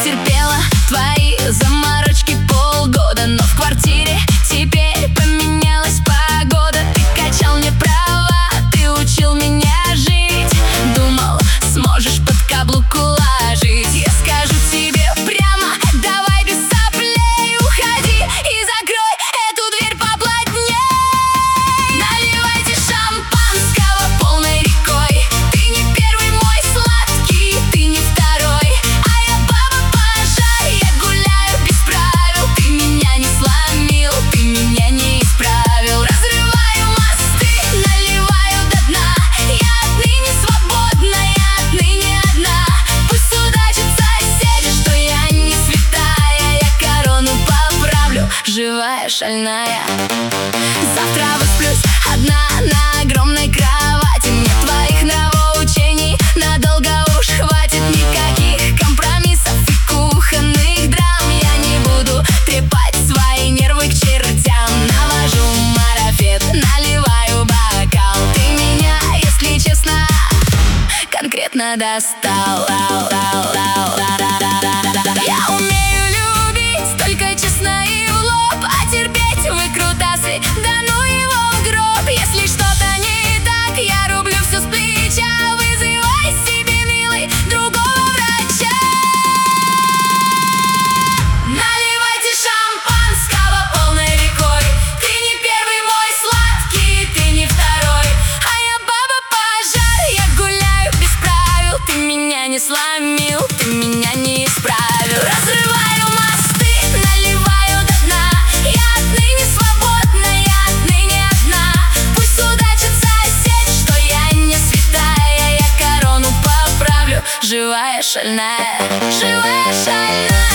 терпела твои заморочки полгода, но в квартире теперь поменялась погода. Ты качал мне права, ты учил меня жить, думал, сможешь под каблук уложить. Я скажу тебе прямо, давай без соплей уходи и закрой эту дверь поплотней. Наливайте шампанского полной рекой. Ты не первый мой сладкий, ты не второй, а я баба-пожар, я гуляю без правил. Ты меня не сломил, ты меня не исправил. Разрываю мосты, наливаю до дна. Я отныне свободна, я отныне одна. Пусть судачат соседи, что я не святая. Я корону поправлю, живая, шальная. Завтра высплюсь одна на огромной кровати. Мне твоих нравоучений надолго уж хватит. Никаких компромиссов и кухонных драм. Я не буду трепать свои нервы к чертям. Навожу марафет, наливаю бокал. Ты меня, если честно, конкретно достал. Я умею любить только честно и в лоб, а терпеть выкрутасы, да ну его в гроб. Если что-то не так, я рублю все с плеча. Вызывай себе, милый, другого врача. Наливайте шампанского полной рекой. Ты не первый мой сладкий, ты не второй, а я баба-пожар, я гуляю без правил. Ты меня не сломил, ты меня не исправил. Разрываю мосты, наливаю до дна. Я отныне свободна, я отныне одна. Пусть судачат соседи, что я не святая. Я корону поправлю, живая, шальная, живая, шальная.